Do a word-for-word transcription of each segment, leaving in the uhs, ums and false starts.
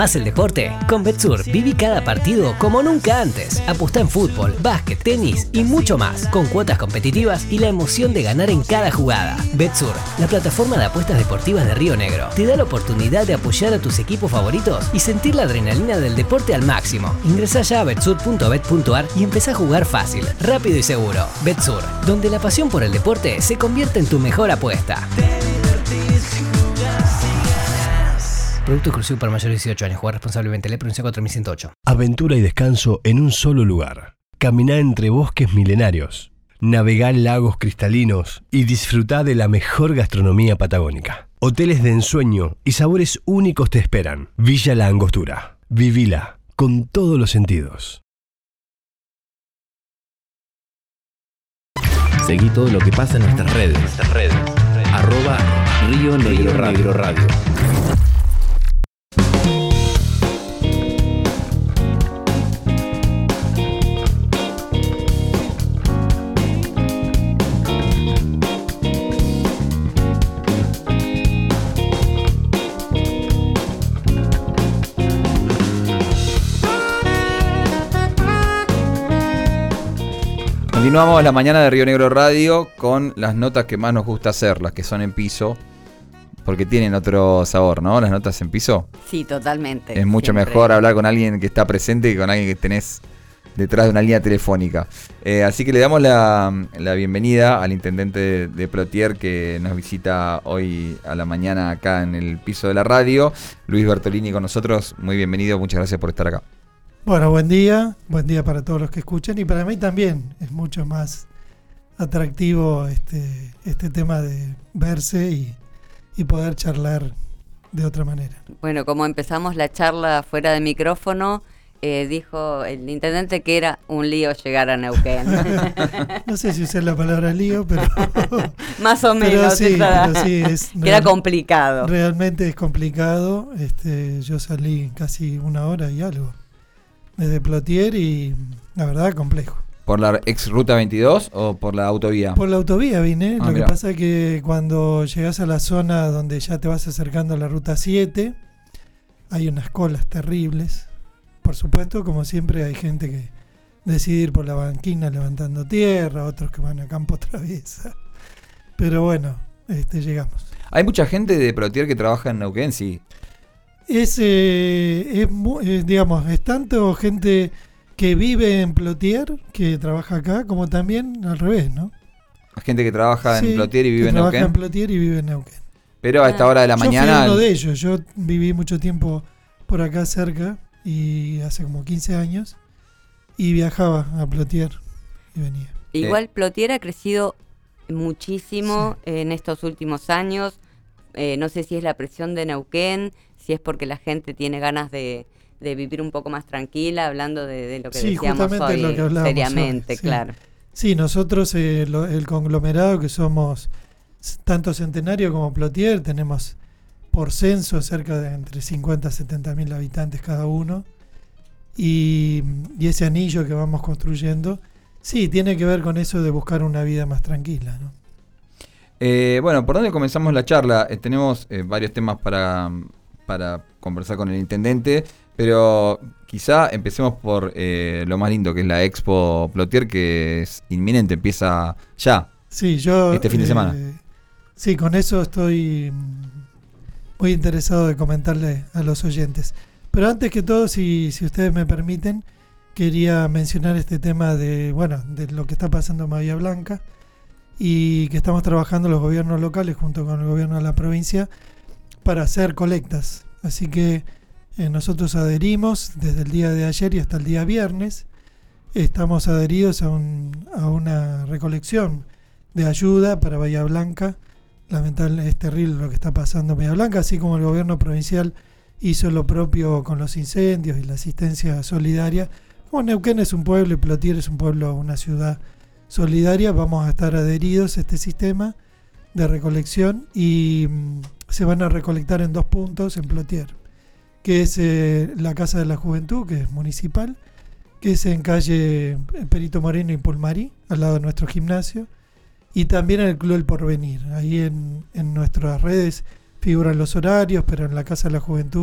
Haz el deporte con Betsur. Viví cada partido como nunca antes. Apostá en fútbol, básquet, tenis y mucho más. Con cuotas competitivas y la emoción de ganar en cada jugada. Betsur, la plataforma de apuestas deportivas de Río Negro, te da la oportunidad de apoyar a tus equipos favoritos y sentir la adrenalina del deporte al máximo. Ingresá ya a betsur punto bet punto ar y empezá a jugar fácil, rápido y seguro. Betsur, donde la pasión por el deporte se convierte en tu mejor apuesta. Producto exclusivo para mayores de dieciocho años. Jugar responsablemente. Ley Provincia cuatro mil ciento ocho. Aventura y descanso en un solo lugar. Caminá entre bosques milenarios. Navegá lagos cristalinos y disfrutá de la mejor gastronomía patagónica. Hoteles de ensueño y sabores únicos te esperan. Villa La Angostura. Vivila con todos los sentidos. Seguí todo lo que pasa en nuestras redes. Nuestras redes. Arroba Río Negro Radio. Radio. Continuamos la mañana de Río Negro Radio con las notas que más nos gusta hacer, las que son en piso, porque tienen otro sabor, ¿no? Las notas en piso. Sí, totalmente. Es mucho siempre. mejor hablar con alguien que está presente que con alguien que tenés detrás de una línea telefónica. Eh, así que le damos la, la bienvenida al intendente de, de Plotier que nos visita hoy a la mañana acá en el piso de la radio. Luis Bertolini con nosotros. Muy bienvenido, muchas gracias por estar acá. Bueno, buen día, buen día para todos los que escuchan y para mí también es mucho más atractivo este, este tema de verse y, y poder charlar de otra manera. Bueno, como empezamos la charla fuera de micrófono, eh, dijo el intendente que era un lío llegar a Neuquén. No sé si usé la palabra lío, pero... Más o menos, pero sí, esa, pero sí es que era complicado. Realmente es complicado, este, yo salí casi una hora y algo desde Plotier y la verdad complejo. ¿Por la ex ruta veintidós o por la autovía? Por la autovía vine, ah, lo mirá. que pasa es que cuando llegas a la zona donde ya te vas acercando a la ruta siete, hay unas colas terribles. Por supuesto, como siempre, hay gente que decide ir por la banquina levantando tierra, otros que van a campo traviesa. Pero bueno, este, llegamos. ¿Hay mucha gente de Plotier que trabaja en Neuquén? Sí. Es, eh, es, es, digamos, es tanto gente que vive en Plotier, que trabaja acá, como también al revés, ¿no? Hay gente que trabaja sí, en Plotier y vive en Neuquén. trabaja en Plotier y vive en Neuquén. Pero a esta hora de la yo mañana... Fui uno de ellos. Yo viví mucho tiempo por acá cerca, y hace como quince años, y viajaba a Plotier y venía. Igual Eh. Plotier ha crecido muchísimo sí. en estos últimos años. Eh, no sé si es la presión de Neuquén, si es porque la gente tiene ganas de, de vivir un poco más tranquila, hablando de, de lo que sí, decíamos hoy, lo que seriamente, hoy, sí. claro. Sí, nosotros, eh, lo, el conglomerado que somos tanto Centenario como Plotier, tenemos por censo cerca de entre cincuenta a setenta mil habitantes cada uno, y, y ese anillo que vamos construyendo, sí, tiene que ver con eso de buscar una vida más tranquila, ¿no? Eh, bueno, ¿por dónde comenzamos la charla? Eh, tenemos eh, varios temas para, para conversar con el intendente, pero quizá empecemos por eh, lo más lindo, que es la Expo Plotier, que es inminente, empieza ya, sí, yo, este fin de eh, semana. Sí, con eso estoy muy interesado de comentarle a los oyentes. Pero antes que todo, si, si ustedes me permiten, quería mencionar este tema de, bueno, de lo que está pasando en Bahía Blanca, y que estamos trabajando los gobiernos locales junto con el gobierno de la provincia para hacer colectas. Así que eh, nosotros adherimos desde el día de ayer y hasta el día viernes. Estamos adheridos a, un, a una recolección de ayuda para Bahía Blanca. Lamentablemente es terrible lo que está pasando en Bahía Blanca, así como el gobierno provincial hizo lo propio con los incendios y la asistencia solidaria. Como Neuquén es un pueblo y Plotier es un pueblo, una ciudad solidaria, vamos a estar adheridos a este sistema de recolección y mm, se van a recolectar en dos puntos en Plotier, que es eh, la Casa de la Juventud, que es municipal, que es en calle Perito Moreno y Pulmarí, al lado de nuestro gimnasio, y también en el Club El Porvenir. Ahí en, en nuestras redes figuran los horarios, pero en la Casa de la Juventud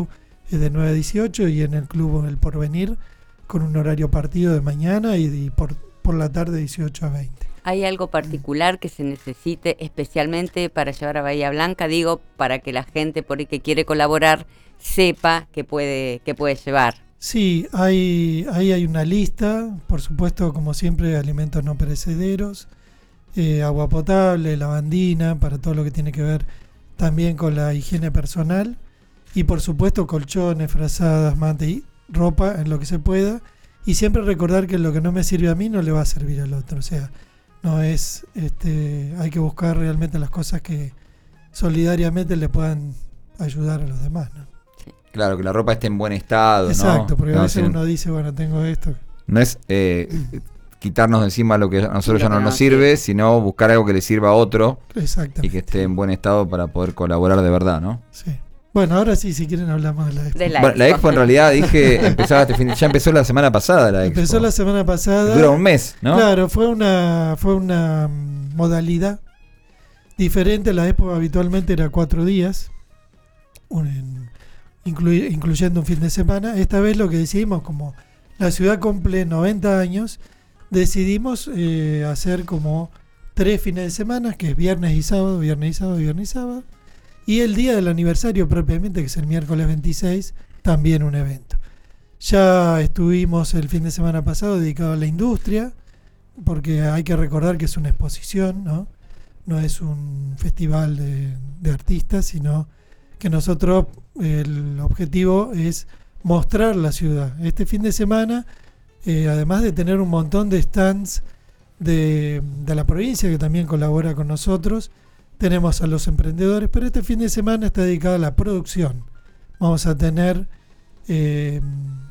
es de nueve a dieciocho, y en el Club El Porvenir con un horario partido de mañana y, y por, por la tarde dieciocho a veinte. ¿Hay algo particular que se necesite especialmente para llevar a Bahía Blanca? Digo, para que la gente por ahí que quiere colaborar sepa que puede, que puede llevar. Sí, hay, ahí hay una lista, por supuesto, como siempre, alimentos no perecederos, eh, agua potable, lavandina, para todo lo que tiene que ver también con la higiene personal, y por supuesto colchones, frazadas, mantas y ropa en lo que se pueda, y siempre recordar que lo que no me sirve a mí no le va a servir al otro. O sea, no es, este, hay que buscar realmente las cosas que solidariamente le puedan ayudar a los demás, ¿no? Claro, que la ropa esté en buen estado. Exacto, ¿no? porque No, a veces sin- uno dice, bueno, tengo esto. No es eh, quitarnos de encima lo que a nosotros Lo ya que no no nos nos sirve, sirve. sino buscar algo que le sirva a otro Exactamente. y que esté en buen estado para poder colaborar de verdad, ¿no? Sí. Bueno, ahora sí, si quieren hablamos de la expo. De la Bueno, la expo. expo en realidad dije, empezaba este fin, ya empezó la semana pasada la expo. Empezó la semana pasada. Dura un mes, ¿no? Claro, fue una, fue una mm, modalidad diferente. La expo habitualmente era cuatro días, un- en- incluy- incluyendo un fin de semana. Esta vez lo que decidimos, como la ciudad cumple noventa años, decidimos eh, hacer como tres fines de semana, que es viernes y sábado, viernes y sábado, viernes y sábado. Y el día del aniversario propiamente, que es el miércoles veintiséis, también un evento. Ya estuvimos el fin de semana pasado dedicado a la industria, porque hay que recordar que es una exposición, ¿no? No es un festival de, de artistas, sino que nosotros, el objetivo es mostrar la ciudad. Este fin de semana, eh, además de tener un montón de stands de, de la provincia que también colabora con nosotros, tenemos a los emprendedores, pero este fin de semana está dedicado a la producción. Vamos a tener eh,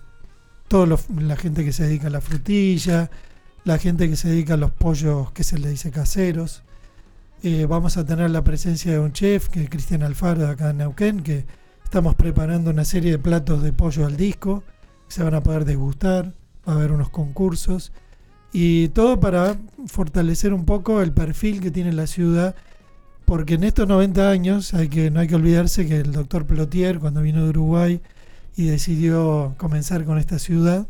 toda la gente que se dedica a la frutilla, la gente que se dedica a los pollos que se le dice caseros. Eh, vamos a tener la presencia de un chef, que es Cristian Alfaro, de acá en Neuquén, que estamos preparando una serie de platos de pollo al disco, que se van a poder degustar, va a haber unos concursos, y todo para fortalecer un poco el perfil que tiene la ciudad, porque en estos noventa años hay que, no hay que olvidarse que el doctor Plotier, cuando vino de Uruguay y decidió comenzar con esta ciudad,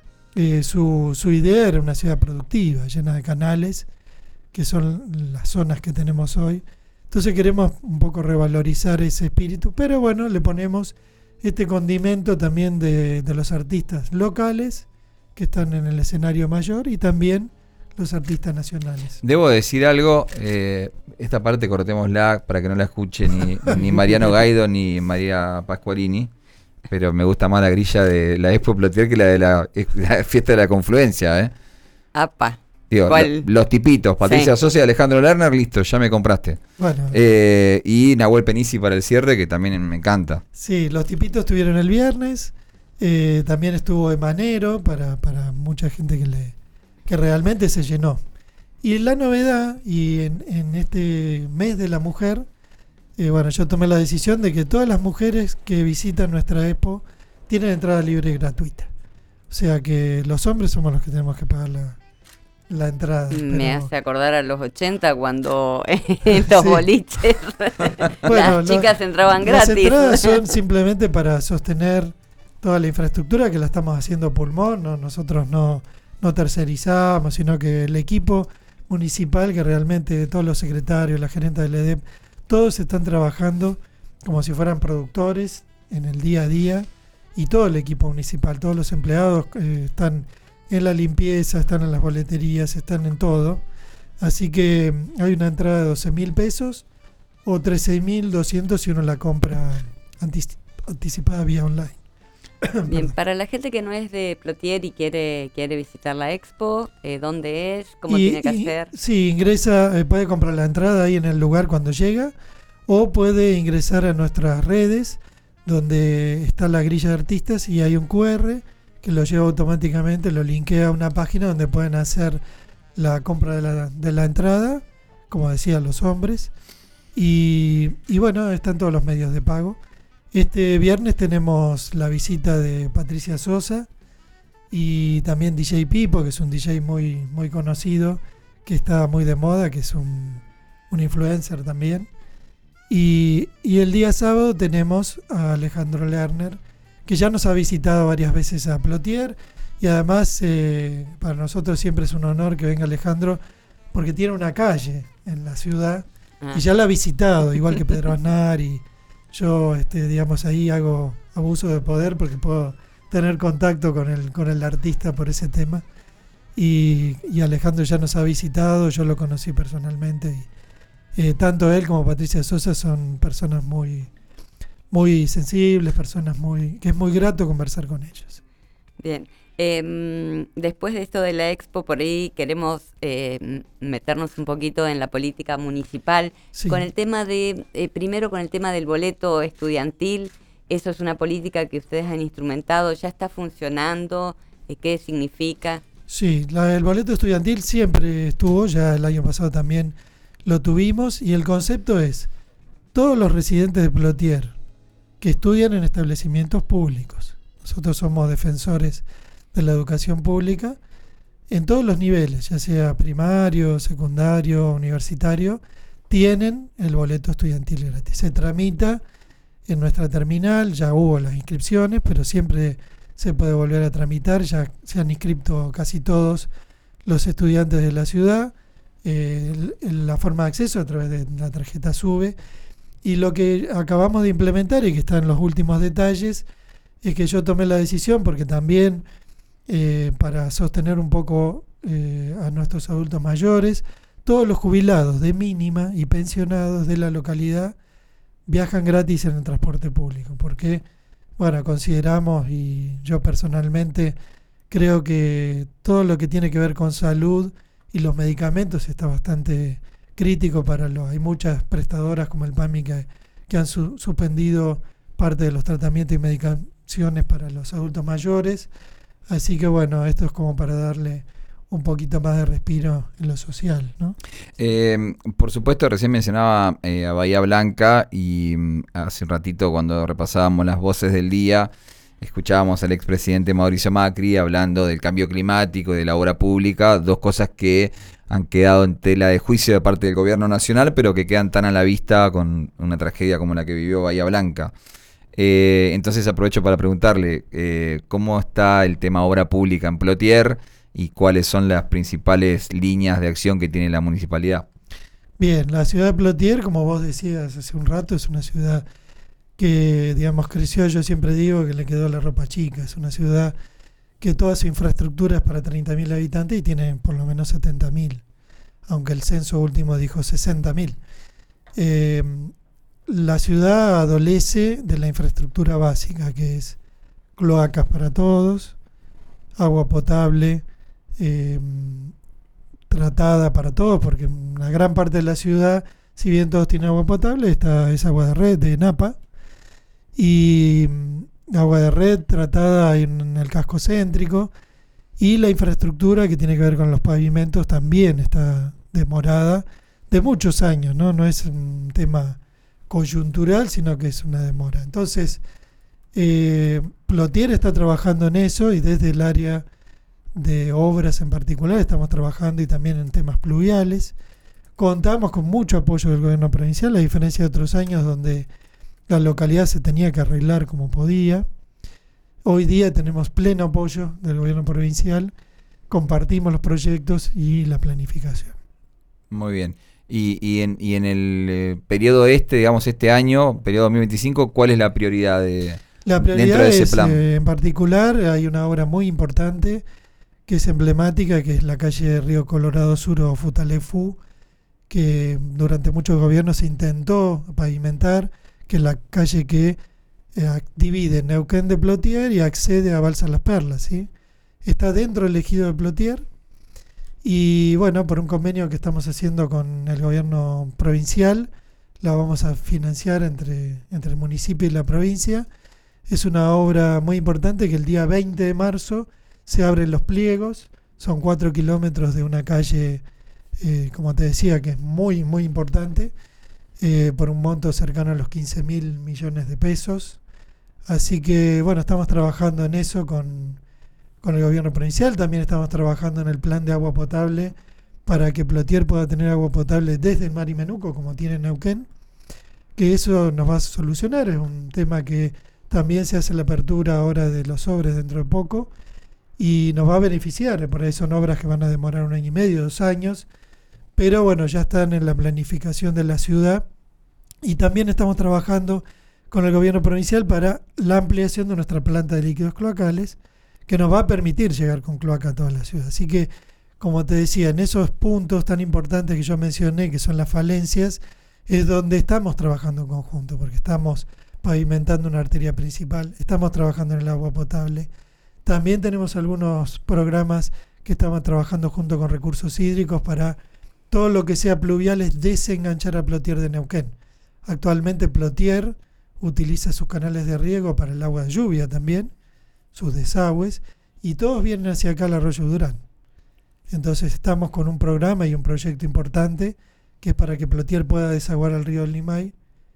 eh, su, su idea era una ciudad productiva, llena de canales, que son las zonas que tenemos hoy. Entonces queremos un poco revalorizar ese espíritu, pero bueno, le ponemos este condimento también de, de los artistas locales que están en el escenario mayor y también los artistas nacionales. Debo decir algo, eh, esta parte cortémosla para que no la escuche ni, ni Mariano Gaido ni María Pascualini, pero me gusta más la grilla de la Expo Plotier que la de la, la fiesta de la confluencia, ¿eh? Apa. Digo, ¿Cuál? lo- los tipitos, Patricia Sí. Sosa y Alejandro Lerner, listo, ya me compraste. Bueno, Eh, y Nahuel Penisi para el cierre, que también me encanta. sí, los tipitos estuvieron el viernes, eh, también estuvo Emanero para, para mucha gente que le que realmente se llenó. Y la novedad, y en, en este mes de la mujer, eh, bueno, yo tomé la decisión de que todas las mujeres que visitan nuestra expo tienen entrada libre y gratuita. O sea que los hombres somos los que tenemos que pagar la, la entrada. Me pero- hace acordar a los ochenta cuando en los Sí. boliches Bueno, las chicas lo- entraban Las gratis. entradas son simplemente para sostener toda la infraestructura que la estamos haciendo a pulmón, ¿no? Nosotros no, no tercerizamos, sino que el equipo municipal, que realmente todos los secretarios, la gerente del E D E P, todos están trabajando como si fueran productores en el día a día, y todo el equipo municipal, todos los empleados eh, están en la limpieza, están en las boleterías, están en todo. Así que mm, hay una entrada de doce mil pesos o trece mil doscientos si uno la compra antici- anticipada vía online. Bien, para la gente que no es de Plotier y quiere quiere visitar la expo, eh, ¿dónde es? ¿Cómo Y- tiene que y- hacer? Sí, ingresa, eh, puede comprar la entrada ahí en el lugar cuando llega, o puede ingresar a nuestras redes, donde está la grilla de artistas y hay un Q R que lo lleva automáticamente, lo linkea a una página donde pueden hacer la compra de la, de la entrada, como decían los hombres, y, y bueno, están todos los medios de pago. Este viernes tenemos la visita de Patricia Sosa y también D J Pipo, que es un D J muy, muy conocido, que está muy de moda, que es un, un influencer también. Y, y el día sábado tenemos a Alejandro Lerner que ya nos ha visitado varias veces a Plotier, y además eh, para nosotros siempre es un honor que venga Alejandro, porque tiene una calle en la ciudad, Ah. y ya la ha visitado, igual que Pedro Aznar, y yo, este, digamos, ahí hago abuso de poder porque puedo tener contacto con el, con el artista por ese tema. Y, y Alejandro ya nos ha visitado, yo lo conocí personalmente. Y, eh, tanto él como Patricia Sosa son personas muy, muy sensibles, personas muy que es muy grato conversar con ellos. Bien. Eh, después de esto de la expo, por ahí queremos eh, meternos un poquito en la política municipal, Sí. con el tema de, eh, primero con el tema del boleto estudiantil. Eso es una política que ustedes han instrumentado, ya está funcionando, eh, ¿qué significa? Sí, la, el boleto estudiantil siempre estuvo, ya el año pasado también lo tuvimos, y el concepto es, todos los residentes de Plotier que estudian en establecimientos públicos, nosotros somos defensores de la educación pública, en todos los niveles, ya sea primario, secundario, universitario, tienen el boleto estudiantil gratis. Se tramita en nuestra terminal, ya hubo las inscripciones, pero siempre se puede volver a tramitar, ya se han inscrito casi todos los estudiantes de la ciudad, eh, el- la forma de acceso a través de la tarjeta SUBE, y lo que acabamos de implementar y que está en los últimos detalles es que yo tomé la decisión, porque también eh, para sostener un poco eh, a nuestros adultos mayores, todos los jubilados de mínima y pensionados de la localidad viajan gratis en el transporte público, porque bueno, consideramos, y yo personalmente creo que todo lo que tiene que ver con salud y los medicamentos está bastante crítico para los... Hay muchas prestadoras como el PAMI que, que han su- suspendido parte de los tratamientos y medicaciones para los adultos mayores. Así que bueno, esto es como para darle un poquito más de respiro en lo social, ¿no? Eh, por supuesto, recién mencionaba eh, a Bahía Blanca y mm, hace un ratito cuando repasábamos las voces del día, escuchábamos al expresidente Mauricio Macri hablando del cambio climático y de la obra pública, dos cosas que han quedado en tela de juicio de parte del gobierno nacional, pero que quedan tan a la vista con una tragedia como la que vivió Bahía Blanca. Eh, entonces aprovecho para preguntarle eh, cómo está el tema obra pública en Plotier y cuáles son las principales líneas de acción que tiene la municipalidad. Bien, la ciudad de Plotier, como vos decías hace un rato, es una ciudad que, digamos, creció, yo siempre digo que le quedó la ropa chica. Es una ciudad que toda su infraestructura es para treinta mil habitantes y tiene por lo menos setenta mil, aunque el censo último dijo sesenta mil. Eh, la ciudad adolece de la infraestructura básica, que es cloacas para todos, agua potable, eh, tratada para todos, porque una gran parte de la ciudad, si bien todos tienen agua potable, está, es agua de red, de Napa, y mm, agua de red tratada en, en el casco céntrico, y la infraestructura que tiene que ver con los pavimentos también está demorada de muchos años, ¿no? No es un tema coyuntural, sino que es una demora. Entonces, eh, Plotier está trabajando en eso, y desde el área de obras en particular estamos trabajando, y también en temas pluviales. Contamos con mucho apoyo del gobierno provincial, a diferencia de otros años donde la localidad se tenía que arreglar como podía. Hoy día tenemos pleno apoyo del gobierno provincial, compartimos los proyectos y la planificación. Muy bien. Y, y, en, y en el eh, periodo este, digamos este año, periodo dos mil veinticinco, ¿cuál es la prioridad de La prioridad dentro de ese es, plan? eh, en particular, hay una obra muy importante que es emblemática, que es la calle Río Colorado Sur o Futaleufú, que durante muchos gobiernos se intentó pavimentar, que es la calle que eh, divide Neuquén de Plotier y accede a Balsas Las Perlas, ¿sí? Está dentro del ejido de Plotier, y bueno, por un convenio que estamos haciendo con el gobierno provincial, la vamos a financiar entre, entre el municipio y la provincia. Es una obra muy importante que el día veinte de marzo se abren los pliegos. Son cuatro kilómetros de una calle, eh, como te decía, que es muy, muy importante, eh, por un monto cercano a los quince mil millones de pesos. Así que, bueno, estamos trabajando en eso con, con el gobierno provincial. También estamos trabajando en el plan de agua potable para que Plotier pueda tener agua potable desde el Mar y Menuco, como tiene Neuquén, que eso nos va a solucionar. Es un tema que también se hace la apertura ahora de los sobres dentro de poco y nos va a beneficiar. Por ahí son obras que van a demorar un año y medio, dos años, pero bueno, ya están en la planificación de la ciudad y también estamos trabajando con el gobierno provincial para la ampliación de nuestra planta de líquidos cloacales, que nos va a permitir llegar con cloaca a toda la ciudad. Así que, como te decía, en esos puntos tan importantes que yo mencioné, que son las falencias, es donde estamos trabajando en conjunto, porque estamos pavimentando una arteria principal, estamos trabajando en el agua potable. También tenemos algunos programas que estamos trabajando junto con recursos hídricos para todo lo que sea pluvial, es desenganchar a Plotier de Neuquén. Actualmente Plotier utiliza sus canales de riego para el agua de lluvia también, sus desagües, y todos vienen hacia acá al arroyo Durán. Entonces estamos con un programa y un proyecto importante que es para que Plotier pueda desaguar al río Limay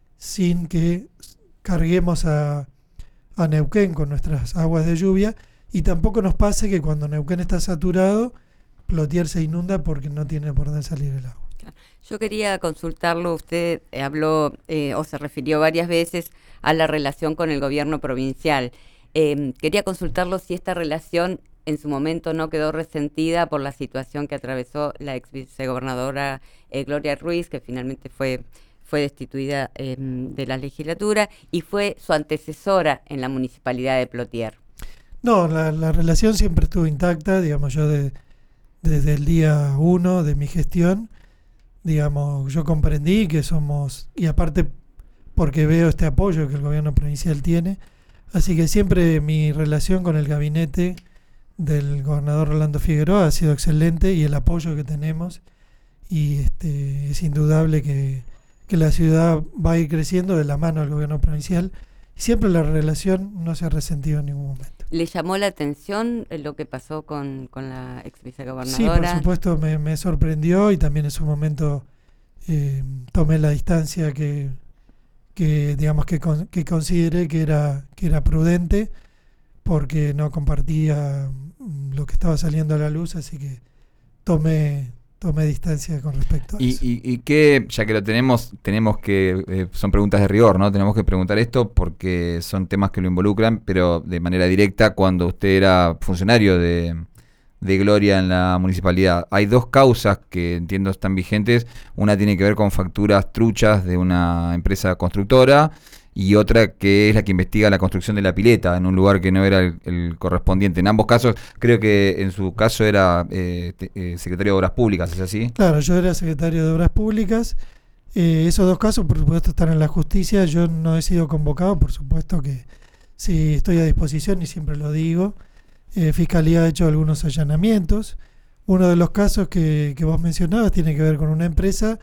sin que carguemos a, a Neuquén con nuestras aguas de lluvia, y tampoco nos pase que cuando Neuquén está saturado, Plotier se inunda porque no tiene por dónde salir el agua. Yo quería consultarlo, usted eh, habló eh, o se refirió varias veces a la relación con el gobierno provincial. Eh, quería consultarlo si esta relación en su momento no quedó resentida por la situación que atravesó la ex vicegobernadora eh, Gloria Ruiz, que finalmente fue, fue destituida eh, de la legislatura y fue su antecesora en la municipalidad de Plotier. No, la, la relación siempre estuvo intacta, digamos, yo de, desde el día uno de mi gestión, digamos, yo comprendí que somos, y aparte porque veo este apoyo que el gobierno provincial tiene, así que siempre mi relación con el gabinete del gobernador Rolando Figueroa ha sido excelente, y el apoyo que tenemos, y este es indudable que, que la ciudad va a ir creciendo de la mano del gobierno provincial, y siempre la relación no se ha resentido en ningún momento. ¿Le llamó la atención lo que pasó con, con la ex vicegobernadora? Sí, por supuesto, me, me sorprendió, y también en su momento eh, tomé la distancia que, que digamos que, con, que consideré que era, que era prudente, porque no compartía lo que estaba saliendo a la luz, así que tomé tomé distancia con respecto a y, eso. Y, y que, ya que lo tenemos, tenemos que, eh, son preguntas de rigor, ¿no? Tenemos que preguntar esto porque son temas que lo involucran, pero de manera directa cuando usted era funcionario de, de Gloria en la municipalidad. Hay dos causas que entiendo están vigentes. Una tiene que ver con facturas truchas de una empresa constructora, y otra que es la que investiga la construcción de la pileta en un lugar que no era el, el correspondiente. En ambos casos, creo que en su caso era eh, te, eh, secretario de Obras Públicas, ¿es así? Claro, yo era secretario de Obras Públicas. Eh, esos dos casos, por supuesto, están en la justicia. Yo no he sido convocado, por supuesto que sí estoy a disposición y siempre lo digo. Eh, Fiscalía ha hecho algunos allanamientos. Uno de los casos que, que vos mencionabas tiene que ver con una empresa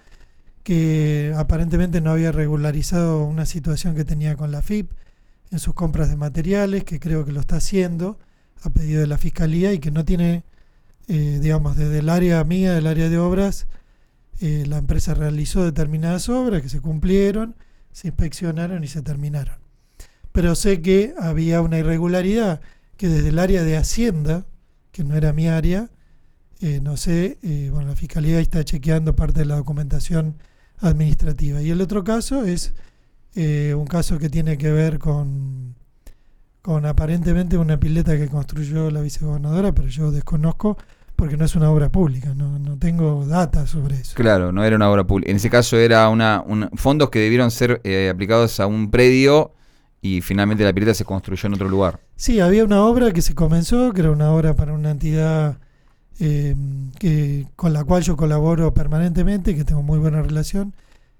que aparentemente no había regularizado una situación que tenía con la F I P en sus compras de materiales, que creo que lo está haciendo a pedido de la Fiscalía, y que no tiene, eh, digamos, desde el área mía, del área de obras, eh, la empresa realizó determinadas obras que se cumplieron, se inspeccionaron y se terminaron. Pero sé que había una irregularidad que desde el área de Hacienda, que no era mi área, eh, no sé, eh, bueno, la Fiscalía está chequeando parte de la documentación administrativa. Y el otro caso es eh, un caso que tiene que ver con, con aparentemente una pileta que construyó la vicegobernadora, pero yo desconozco porque no es una obra pública, no, no tengo data sobre eso. Claro, no era una obra pública. En ese caso era una, una fondos que debieron ser eh, aplicados a un predio, y finalmente la pileta se construyó en otro lugar. Sí, había una obra que se comenzó, que era una obra para una entidad Eh, que, con la cual yo colaboro permanentemente, que tengo muy buena relación,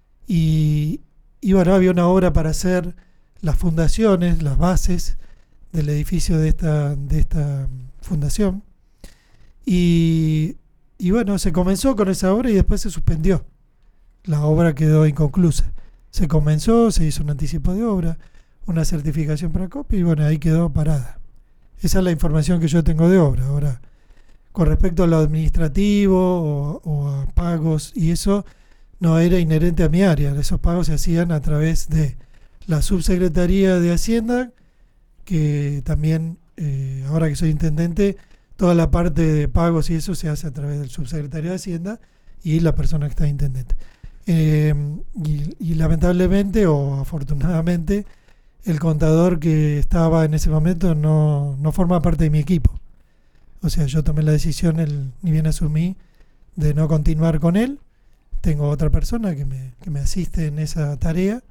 y, y bueno, había una obra para hacer las fundaciones, las bases del edificio de esta, de esta fundación, y, y bueno, se comenzó con esa obra y después se suspendió. La obra quedó inconclusa. Se comenzó, se hizo un anticipo de obra, una certificación para copia, y bueno, ahí quedó parada. Esa es la información que yo tengo de obra. Ahora, con respecto a lo administrativo o, o a pagos, y eso no era inherente a mi área. Esos pagos se hacían a través de la subsecretaría de Hacienda, que también, eh, ahora que soy intendente, toda la parte de pagos y eso se hace a través del subsecretario de Hacienda y la persona que está intendente. Eh, y, y lamentablemente o afortunadamente, el contador que estaba en ese momento no, no forma parte de mi equipo. O sea, yo tomé la decisión, el, ni bien asumí, de no continuar con él. Tengo otra persona que me, que me asiste en esa tarea.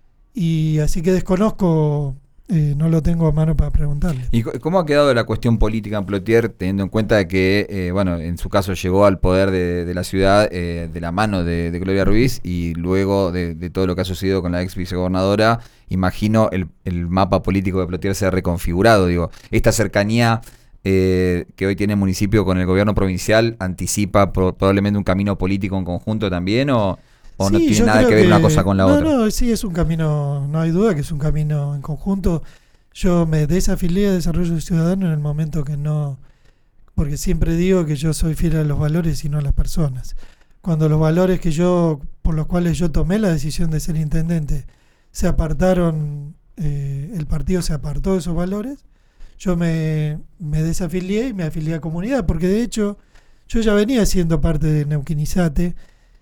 Y así que desconozco, eh, no lo tengo a mano para preguntarle. ¿Y cómo ha quedado la cuestión política en Plotier, teniendo en cuenta que, eh, bueno, en su caso llegó al poder de, de la ciudad eh, de la mano de, de Gloria Ruiz, y luego de, de todo lo que ha sucedido con la ex vicegobernadora, imagino el, el mapa político de Plotier se ha reconfigurado? Digo, esta cercanía eh, que hoy tiene el municipio con el gobierno provincial anticipa pro, probablemente un camino político en conjunto también, o, o sí, no tiene nada que ver que, una cosa con la no, otra. No, sí, es un camino, no hay duda que es un camino en conjunto. Yo me desafilié a Desarrollo Ciudadano en el momento que no, porque siempre digo que yo soy fiel a los valores y no a las personas. Cuando los valores que yo, por los cuales yo tomé la decisión de ser intendente, se apartaron, eh, el partido se apartó de esos valores, yo me, me desafilié y me afilié a Comunidad, porque de hecho yo ya venía siendo parte de Neuquinizate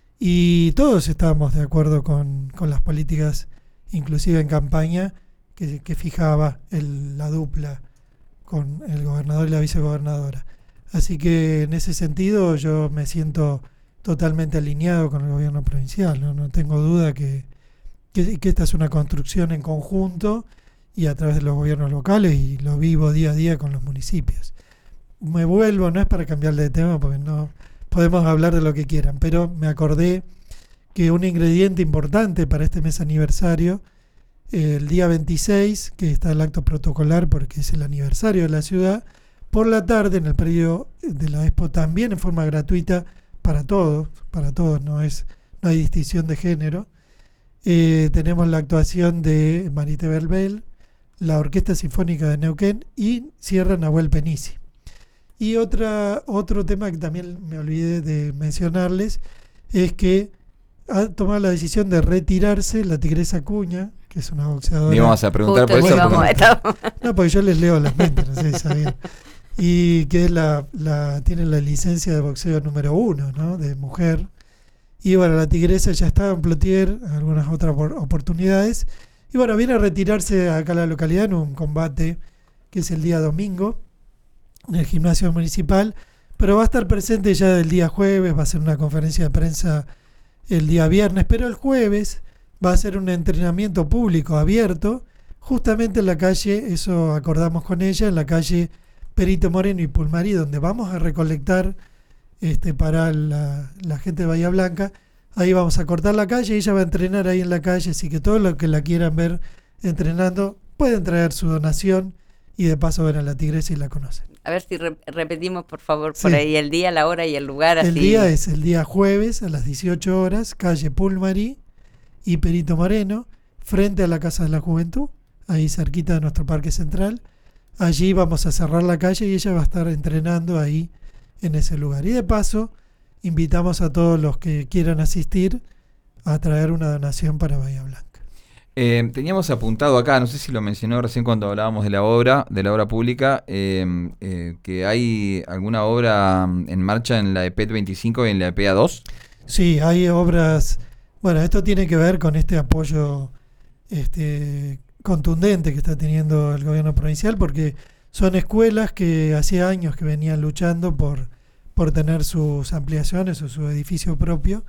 y todos estábamos de acuerdo con, con las políticas, inclusive en campaña, que, que fijaba el, la dupla con el gobernador y la vicegobernadora. Así que en ese sentido yo me siento totalmente alineado con el gobierno provincial, no, no tengo duda que, que, que esta es una construcción en conjunto y a través de los gobiernos locales, y lo vivo día a día con los municipios. Me vuelvo, no es para cambiarle de tema porque no podemos hablar de lo que quieran, pero me acordé que un ingrediente importante para este mes aniversario, el día veintiséis, que está el acto protocolar porque es el aniversario de la ciudad, por la tarde en el predio de la Expo, también en forma gratuita para todos, para todos, no es, no hay distinción de género, eh, tenemos la actuación de Marité Belbel, la Orquesta Sinfónica de Neuquén, y cierra Nahuel Penici. Y otra, otro tema que también me olvidé de mencionarles es que ha tomado la decisión de retirarse la Tigresa Acuña, que es una boxeadora. Me vamos a preguntar Justo por eso. vamos, Porque... No, porque yo les leo las mentes, no sé si sabían. Y que es la, la, tiene la licencia de boxeo número uno, ¿no? De mujer. Y bueno, la Tigresa ya estaba en Plotier, algunas otras oportunidades. Y bueno, viene a retirarse acá a la localidad en un combate que es el día domingo, en el gimnasio municipal, pero va a estar presente ya el día jueves, va a hacer una conferencia de prensa el día viernes, pero el jueves va a ser un entrenamiento público abierto, justamente en la calle, eso acordamos con ella, en la calle Perito Moreno y Pulmarí, donde vamos a recolectar este, para la, la gente de Bahía Blanca. Ahí vamos a cortar la calle y ella va a entrenar ahí en la calle, así que todos los que la quieran ver entrenando pueden traer su donación y de paso ver a la Tigresa y la conocen. A ver si re- repetimos por favor Sí. por ahí el día, la hora y el lugar. Así. El día es el día jueves a las dieciocho horas, calle Pulmarí y Perito Moreno, frente a la Casa de la Juventud, ahí cerquita de nuestro Parque Central. Allí vamos a cerrar la calle y ella va a estar entrenando ahí en ese lugar. Y de paso invitamos a todos los que quieran asistir a traer una donación para Bahía Blanca. Eh, teníamos apuntado acá, no sé si lo mencionó recién cuando hablábamos de la obra, de la obra pública, eh, eh, que hay alguna obra en marcha en la E P E T veinticinco y en la E P E A dos. Sí, hay obras. Bueno, esto tiene que ver con este apoyo este, contundente que está teniendo el gobierno provincial, porque son escuelas que hacía años que venían luchando por, por tener sus ampliaciones o su edificio propio.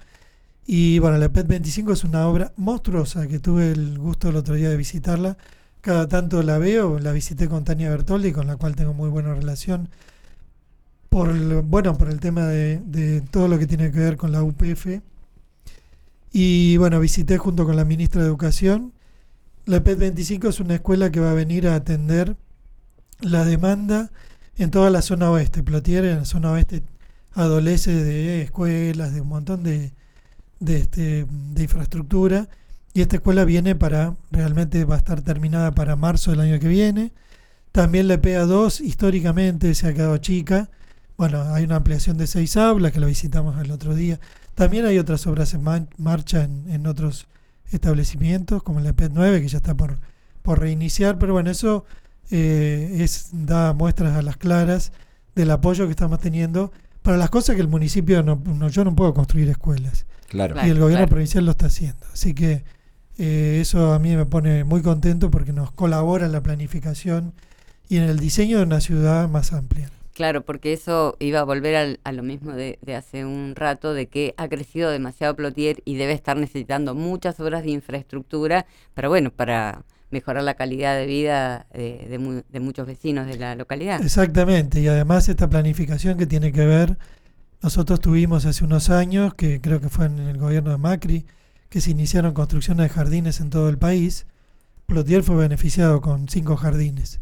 Y bueno, la E P E T veinticinco es una obra monstruosa que tuve el gusto el otro día de visitarla. Cada tanto la veo, la visité con Tania Bertoldi, con la cual tengo muy buena relación, por el, bueno, por el tema de, de todo lo que tiene que ver con la U P F. Y bueno, visité junto con la ministra de Educación. La E P E T veinticinco es una escuela que va a venir a atender la demanda en toda la zona oeste. Plotier, en la zona oeste, adolece de escuelas, de un montón de De, este, de infraestructura, y esta escuela viene para, realmente va a estar terminada para marzo del año que viene. También la E P E A dos históricamente se ha quedado chica, bueno, hay una ampliación de seis aulas que la visitamos el otro día. También hay otras obras en man- marcha en, en otros establecimientos, como la E P E T nueve, que ya está por, por reiniciar, pero bueno, eso eh, es, da muestras a las claras del apoyo que estamos teniendo para las cosas que el municipio, no, no yo no puedo construir escuelas. Claro. Y el gobierno claro. provincial lo está haciendo. Así que Eh, eso a mí me pone muy contento porque nos colabora en la planificación y en el diseño de una ciudad más amplia. Claro, porque eso iba a volver al, a lo mismo de, de hace un rato, de que ha crecido demasiado Plotier y debe estar necesitando muchas obras de infraestructura, pero bueno, para mejorar la calidad de vida de, de, mu- de muchos vecinos de la localidad. Exactamente, y además esta planificación que tiene que ver, nosotros tuvimos hace unos años, que creo que fue en el gobierno de Macri, que se iniciaron construcciones de jardines en todo el país. Plotier fue beneficiado con cinco jardines.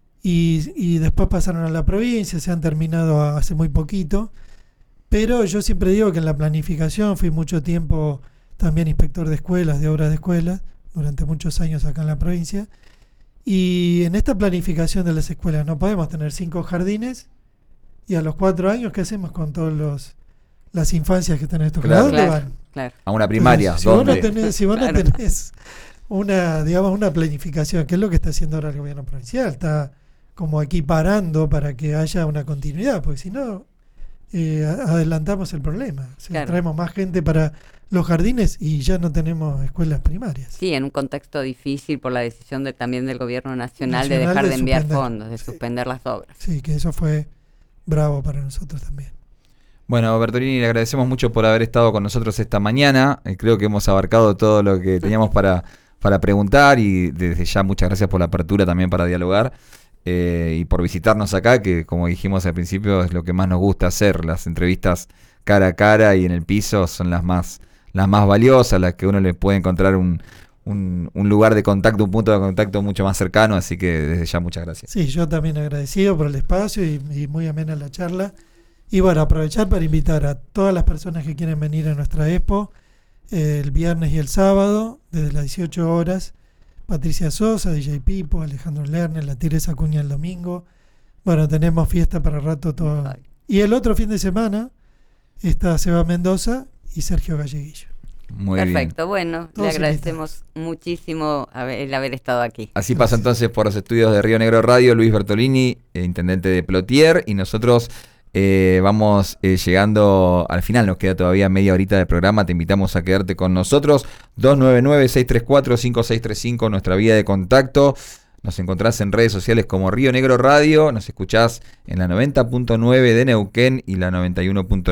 Y, y después pasaron a la provincia, se han terminado hace muy poquito. Pero yo siempre digo que en la planificación fui mucho tiempo también inspector de escuelas, de obras de escuelas, durante muchos años acá en la provincia. Y en esta planificación de las escuelas no podemos tener cinco jardines y a los cuatro años, ¿qué hacemos con todos los las infancias que están en estos Claro. ¿A dónde Claro, van? claro. A una primaria, Entonces, si vos no ¿dónde? tenés, si vos no Claro. tenés una, digamos, una planificación, que es lo que está haciendo ahora el gobierno provincial, está como equiparando para que haya una continuidad, porque si no, eh, a- adelantamos el problema. O sea, Claro. traemos más gente para los jardines y ya no tenemos escuelas primarias. Sí, en un contexto difícil por la decisión de, también del gobierno nacional, de Nacional dejar de de enviar suspender. fondos, de suspender las obras. Sí, que eso fue bravo para nosotros también. Bueno, Bertolini, le agradecemos mucho por haber estado con nosotros esta mañana. Eh, creo que hemos abarcado todo lo que teníamos para, para preguntar y desde ya muchas gracias por la apertura también para dialogar eh, y por visitarnos acá, que como dijimos al principio es lo que más nos gusta hacer. Las entrevistas cara a cara y en el piso son las más, las más valiosas, las que uno le puede encontrar un, un, un lugar de contacto, un punto de contacto mucho más cercano. Así que desde ya muchas gracias. Sí, yo también agradecido por el espacio y, y muy amena la charla. Y bueno, aprovechar para invitar a todas las personas que quieren venir a nuestra expo eh, el viernes y el sábado, desde las dieciocho horas. Patricia Sosa, D J Pipo, Alejandro Lerner, la Teresa Acuña el domingo. Bueno, tenemos fiesta para rato todo. Ay. Y el otro fin de semana está Seba Mendoza y Sergio Galleguillo. Muy bien. Perfecto, bueno, Todos le agradecemos muchísimo haber, el haber estado aquí. Así pasa entonces por los estudios de Río Negro Radio, Luis Bertolini, eh, intendente de Plotier, y nosotros eh, vamos eh, llegando al final, nos queda todavía media horita de programa, te invitamos a quedarte con nosotros, dos nueve nueve, seis tres cuatro, cinco seis tres cinco, nuestra vía de contacto. Nos encontrás en redes sociales como Río Negro Radio, nos escuchás en la noventa punto nueve de Neuquén y la noventa y uno punto